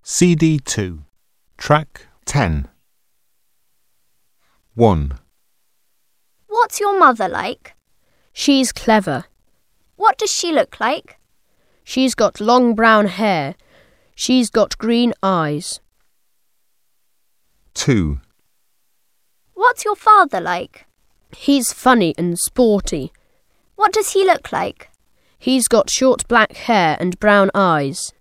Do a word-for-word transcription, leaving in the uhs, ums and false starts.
C D two, Track ten. one. What's your mother like? She's clever. What does she look like? She's got long brown hair. She's got green eyes. two. What's your father like? He's funny and sporty. What does he look like? He's got short black hair and brown eyes.